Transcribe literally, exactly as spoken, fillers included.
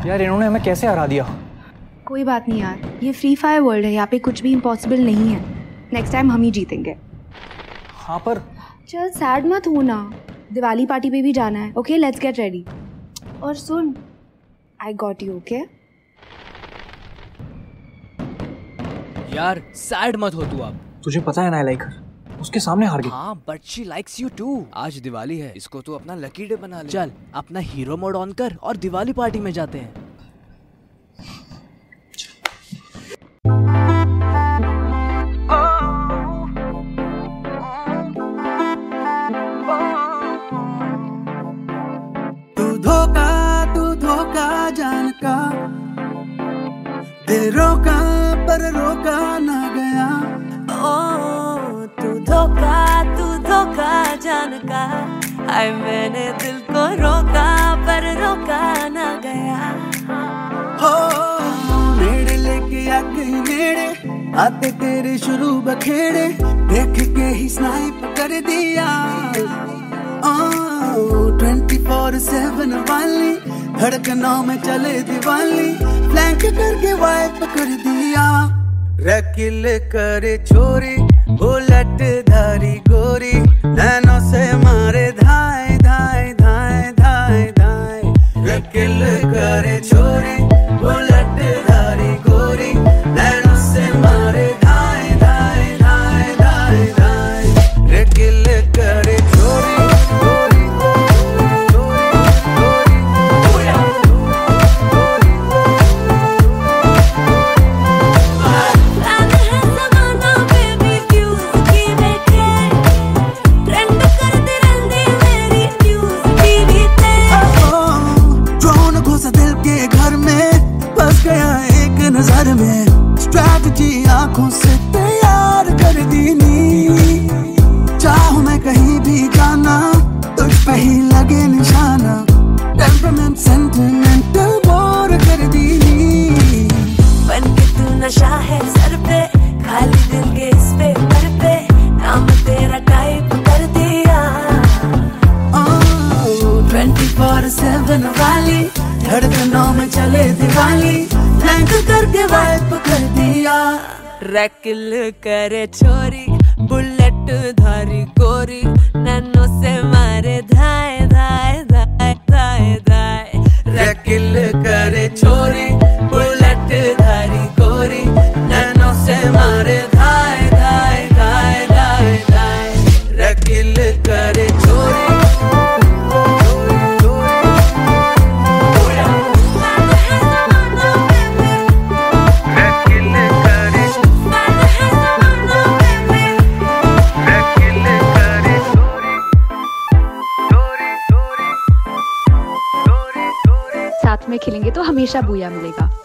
यार इन्होंने हमें कैसे हरा दिया। कोई बात नहीं यार, ये फ्री फायर वर्ल्ड है, यहाँ पे कुछ भी इम्पॉसिबल नहीं है। नेक्स्ट टाइम हम ही जीतेंगे। हाँ पर चल सैड मत हो ना, दिवाली पार्टी पे भी जाना है। Okay let's get ready. और सुन, आई गॉट यू। ओके यार सैड मत हो तू। अब तुझे पता है ना, लाइक उसके सामने हार गई। हाँ but she likes you too. आज दिवाली है, इसको तू अपना लकी डे बना ले। चल अपना हीरो मोड ऑन कर और दिवाली पार्टी में जाते हैं। तू धोखा तू धोखा जान का, दे रोका पर रोका ना गया। ओ तू धोखा तू धोखा जान का, हाय मैंने दिल को रोका पर रोका ना गया। हो नेड़े लेके आ गई नेड़े, आते तेरे शुरू बखेड़े, देख के ही स्नाइप कर दिया। ट्वेंटी फोर सेवन वाली धड़कनों में चले दिवाली, फ्लैंक करके वाइप कर दिया। रकिल करे छोरी बुलेट धारी गोरी, नैनों से मारे धाए धाए धाए धाए धाए। रकिल करे छोरी बुलेट धारी गोरी, नैनों से मारे धाए धाए धाए धाए धाए। रकिल करे छोरी नजर में, स्ट्रैटेजी आंखों से तैयार कर दी नी। चाहूं मैं कहीं भी जाना, तुझ पे ही लगे निशाना, टेम्परामेंट सेंटिमेंटल बोर कर दी नी। बन के तू नशा है सर पे, खाली दिल के इस पेपर पे नाम तेरा टाइप कर दिया। ट्वेंटी फोर सेवन वाली धड़कनों में चले दिवाली, फ्लैंक करके वाइप कर दिया। रकिल करे छोरी बुलेट धारी गोरी, नैनों से मारे धाए धाए धाए धाए धाए। रकिल करे छोरी बुलेट धारी गोरी, नैनों से मारे धाए धाए धाए धाए धाए। रकिल करे छोरी साथ में खेलेंगे तो हमेशा बूया मिलेगा।